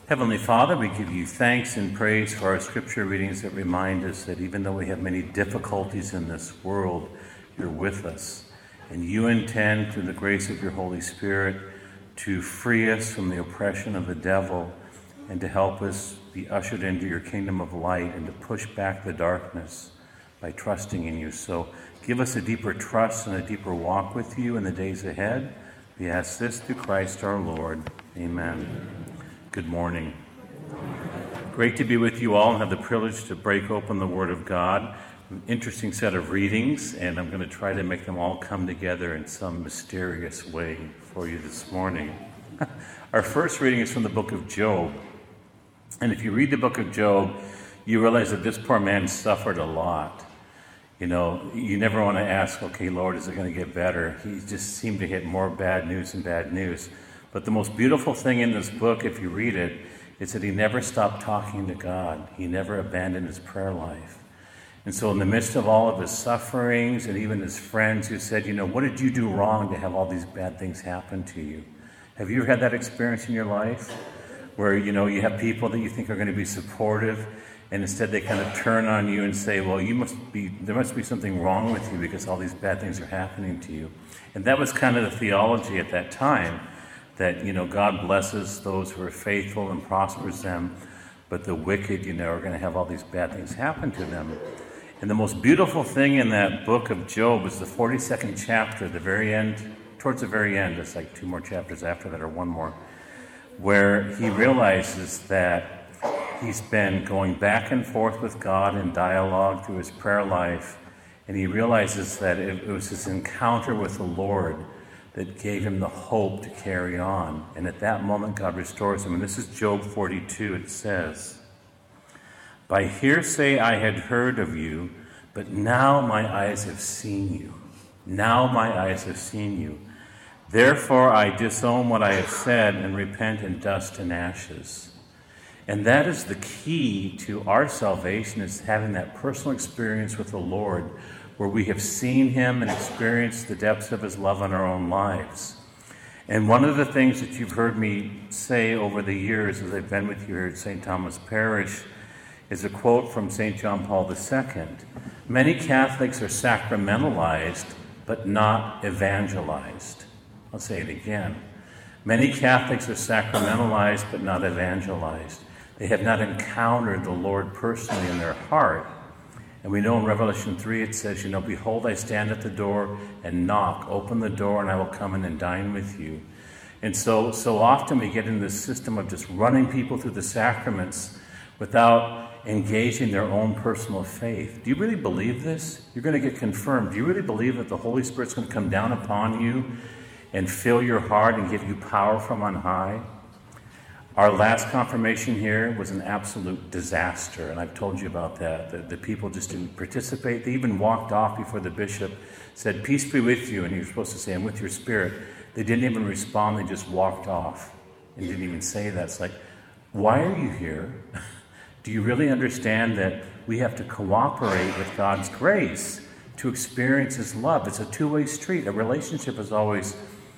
Heavenly Father, we give you thanks and praise for our scripture readings that remind us that even though we have many difficulties in this world, you're with us. And you intend, through the grace of your Holy Spirit, to free us from the oppression of the devil and to help us be ushered into your kingdom of light and to push back the darkness by trusting in you. So give us a deeper trust and a deeper walk with you in the days ahead. We ask this through Christ our Lord. Amen. Good morning. Great to be with you all and have the privilege to break open the Word of God. An interesting set of readings, and I'm going to try to make them all come together in some mysterious way for you this morning. Our first reading is from the book of Job. And if you read the book of Job, you realize that this poor man suffered a lot. You know, you never want to ask, okay, Lord, is it going to get better? He just seemed to hit more bad news and bad news. But the most beautiful thing in this book, if you read it, is that he never stopped talking to God. He never abandoned his prayer life. And so in the midst of all of his sufferings and even his friends who said, you know, what did you do wrong to have all these bad things happen to you? Have you ever had that experience in your life where, you know, you have people that you think are going to be supportive and instead they kind of turn on you and say, well, there must be something wrong with you because all these bad things are happening to you. And that was kind of the theology at that time. That, you know, God blesses those who are faithful and prospers them, but the wicked, you know, are going to have all these bad things happen to them. And the most beautiful thing in that book of Job is the 42nd chapter, the very end, towards the very end, it's like 2 more chapters after that or 1 more, where he realizes that he's been going back and forth with God in dialogue through his prayer life, and he realizes that it was his encounter with the Lord that gave him the hope to carry on. And at that moment, God restores him. And this is Job 42. It says, "By hearsay I had heard of you, but now my eyes have seen you. Now my eyes have seen you. Therefore I disown what I have said and repent in dust and ashes." And that is the key to our salvation, is having that personal experience with the Lord where we have seen him and experienced the depths of his love in our own lives. And one of the things that you've heard me say over the years as I've been with you here at St. Thomas Parish is a quote from St. John Paul II. "Many Catholics are sacramentalized, but not evangelized." I'll say it again. Many Catholics are sacramentalized, but not evangelized. They have not encountered the Lord personally in their heart. And we know in Revelation 3 it says, you know, "Behold, I stand at the door and knock. Open the door and I will come in and dine with you." And so often we get in this system of just running people through the sacraments without engaging their own personal faith. Do you really believe this? You're going to get confirmed. Do you really believe that the Holy Spirit's going to come down upon you and fill your heart and give you power from on high? Our last confirmation here was an absolute disaster, and I've told you about that. The people just didn't participate. They even walked off before the bishop said, "Peace be with you," and he was supposed to say, "I'm with your spirit." They didn't even respond. They just walked off and didn't even say that. It's like, why are you here? Do you really understand that we have to cooperate with God's grace to experience his love? It's a two-way street. A relationship is always,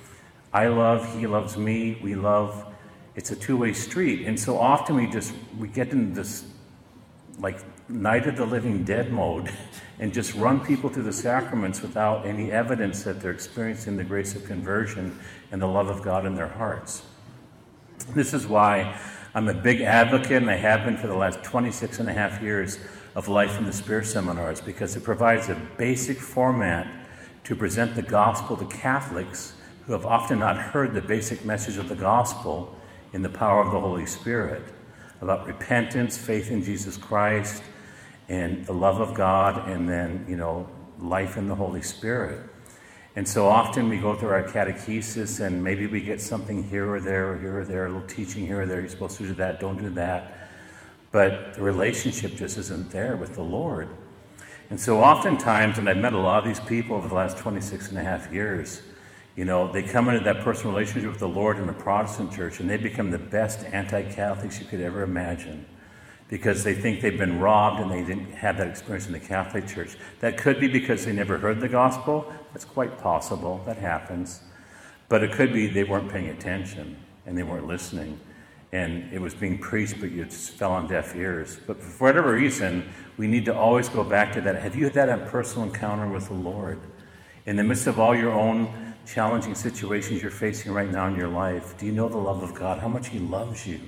I love, he loves me, we love. It's a two-way street. And so often we get in this like Night of the Living Dead mode and just run people through the sacraments without any evidence that they're experiencing the grace of conversion and the love of God in their hearts. This is why I'm a big advocate, and I have been for the last 26 and a half years, of Life in the Spirit seminars, because it provides a basic format to present the gospel to Catholics who have often not heard the basic message of the gospel in the power of the Holy Spirit, about repentance, faith in Jesus Christ, and the love of God, and then, you know, life in the Holy Spirit. And so often we go through our catechesis, and maybe we get something here or there, a little teaching here or there. You're supposed to do that, don't do that. But the relationship just isn't there with the Lord. And so oftentimes, and I've met a lot of these people over the last 26 and a half years, you know, they come into that personal relationship with the Lord in the Protestant church, and they become the best anti-Catholics you could ever imagine, because they think they've been robbed and they didn't have that experience in the Catholic Church. That could be because they never heard the gospel. That's quite possible. That happens. But it could be they weren't paying attention and they weren't listening. and it was being preached, but it just fell on deaf ears. But for whatever reason, we need to always go back to that. Have you had that personal encounter with the Lord? In the midst of all your own challenging situations you're facing right now in your life, do you know the love of God, how much He loves you?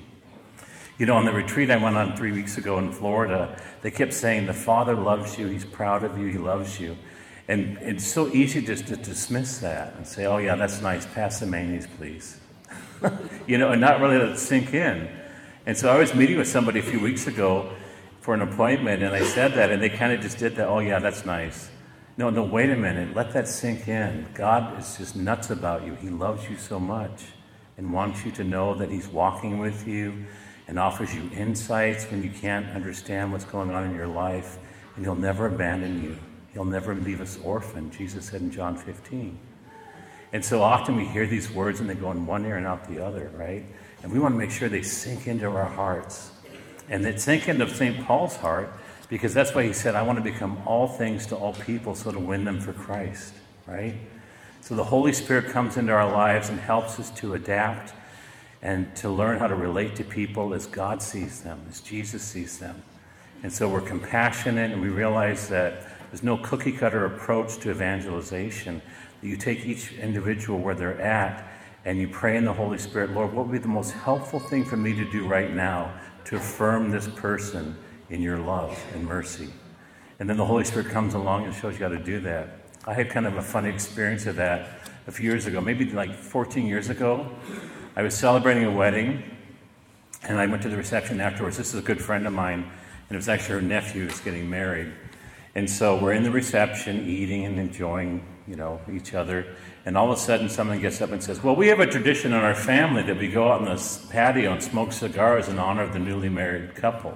You know, on the retreat I went on 3 weeks ago in Florida, they kept saying, the Father loves you, He's proud of you, He loves you. And it's so easy just to dismiss that and say, oh yeah, that's nice, pass the mayonnaise, please. You know, and not really let it sink in. And so I was meeting with somebody a few weeks ago for an appointment, and I said that, and they kind of just did that, oh yeah, that's nice. No, wait a minute, let that sink in. God is just nuts about you. He loves you so much and wants you to know that He's walking with you and offers you insights when you can't understand what's going on in your life, and He'll never abandon you. He'll never leave us orphaned, Jesus said in John 15. And so often we hear these words and they go in one ear and out the other, right? And we want to make sure they sink into our hearts. And they sink into St. Paul's heart, because that's why he said, I want to become all things to all people so to win them for Christ, right? So the Holy Spirit comes into our lives and helps us to adapt and to learn how to relate to people as God sees them, as Jesus sees them. And so we're compassionate, and we realize that there's no cookie-cutter approach to evangelization. You take each individual where they're at, and you pray in the Holy Spirit, Lord, what would be the most helpful thing for me to do right now to affirm this person in your love and mercy? And then the Holy Spirit comes along and shows you how to do that. I had kind of a funny experience of that a few years ago, maybe like 14 years ago. I was celebrating a wedding, and I went to the reception afterwards. This is a good friend of mine, and it was actually her nephew who's getting married. And so we're in the reception, eating and enjoying, each other. And all of a sudden, someone gets up and says, well, we have a tradition in our family that we go out on the patio and smoke cigars in honor of the newly married couple.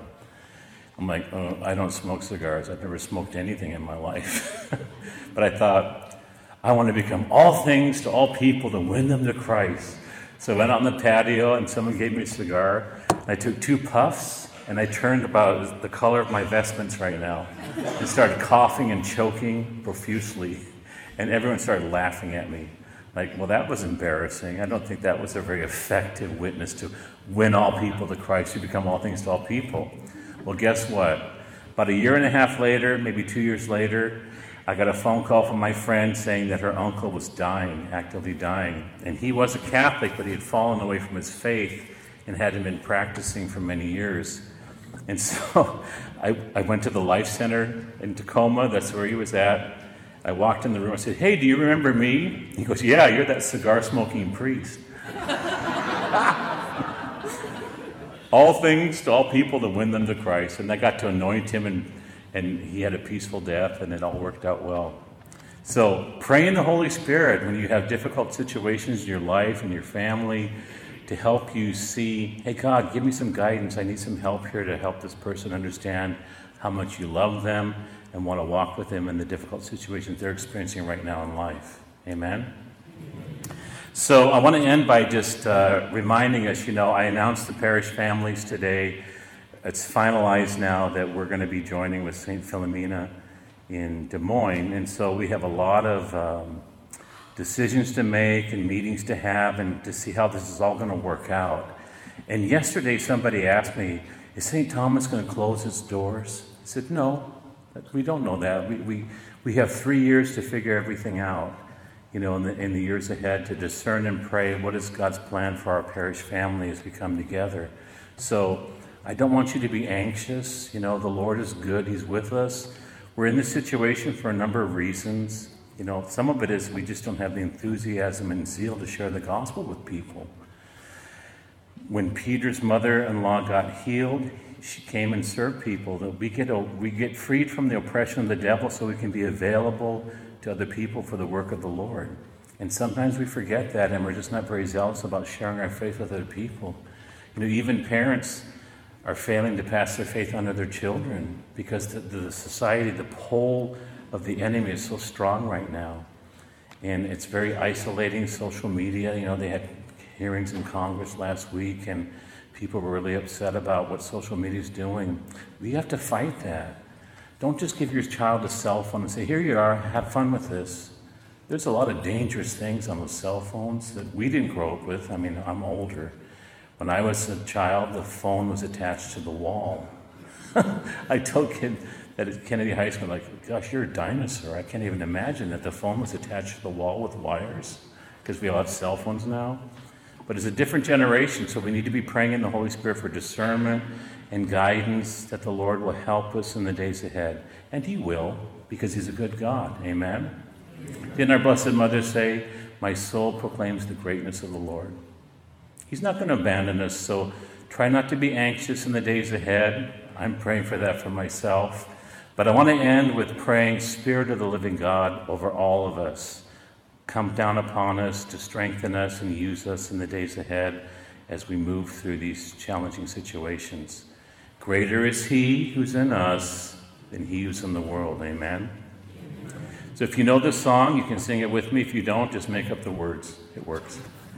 I'm like, oh, I don't smoke cigars. I've never smoked anything in my life. But I thought, I want to become all things to all people to win them to Christ. So I went out on the patio, and someone gave me a cigar. I took 2 puffs, and I turned about the color of my vestments right now and started coughing and choking profusely. And everyone started laughing at me. Like, well, that was embarrassing. I don't think that was a very effective witness to win all people to Christ, to become all things to all people. Well, guess what? About 1.5 years later, maybe 2 years later, I got a phone call from my friend saying that her uncle was dying, actively dying. And he was a Catholic, but he had fallen away from his faith and hadn't been practicing for many years. And so I went to the Life Center in Tacoma. That's where he was at. I walked in the room. I said, hey, do you remember me? He goes, yeah, you're that cigar-smoking priest. All things to all people to win them to Christ. And I got to anoint him, and he had a peaceful death, and it all worked out well. So pray in the Holy Spirit when you have difficult situations in your life and your family to help you see, hey, God, give me some guidance. I need some help here to help this person understand how much you love them and want to walk with them in the difficult situations they're experiencing right now in life. Amen? So I want to end by just reminding us, I announced the parish families today. It's finalized now that we're going to be joining with St. Philomena in Des Moines. And so we have a lot of decisions to make and meetings to have and to see how this is all going to work out. And yesterday somebody asked me, is St. Thomas going to close its doors? I said, no. We don't know that. We have 3 years to figure everything out, in the years ahead, to discern and pray what is God's plan for our parish family as we come together. So I don't want you to be anxious. The Lord is good. He's with us. We're in this situation for a number of reasons. Some of it is we just don't have the enthusiasm and zeal to share the gospel with people. When Peter's mother-in-law got healed, she came and served people. That we get freed from the oppression of the devil so we can be available to other people for the work of the Lord. And sometimes we forget that, and we're just not very zealous about sharing our faith with other people. Even parents are failing to pass their faith on to their children because the society, the pull of the enemy is so strong right now. And it's very isolating, social media. They had hearings in Congress last week, and people were really upset about what social media is doing. We have to fight that. Don't just give your child a cell phone and say, here you are, have fun with this. There's a lot of dangerous things on those cell phones that we didn't grow up with. I'm older. When I was a child, the phone was attached to the wall. I told kids at Kennedy High School, like, gosh, you're a dinosaur. I can't even imagine that the phone was attached to the wall with wires, because we all have cell phones now. But it's a different generation, so we need to be praying in the Holy Spirit for discernment and guidance, that the Lord will help us in the days ahead. And He will, because He's a good God. Amen? Didn't our Blessed Mother say, my soul proclaims the greatness of the Lord? He's not going to abandon us, so try not to be anxious in the days ahead. I'm praying for that for myself. But I want to end with praying, Spirit of the living God, over all of us. Come down upon us to strengthen us and use us in the days ahead as we move through these challenging situations. Greater is He who's in us than he who's in the world. Amen? So if you know this song, you can sing it with me. If you don't, just make up the words. It works.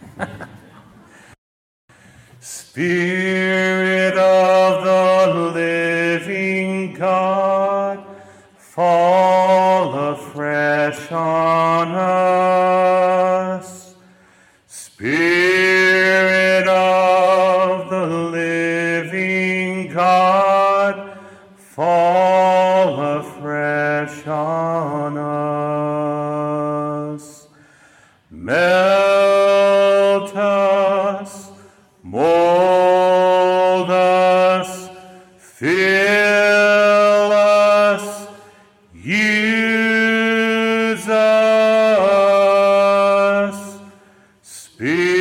Spirit of the living God, fall afresh on us. Spirit of the living God, fall afresh on us. Melt us, mold us, fill us, use us. Spirit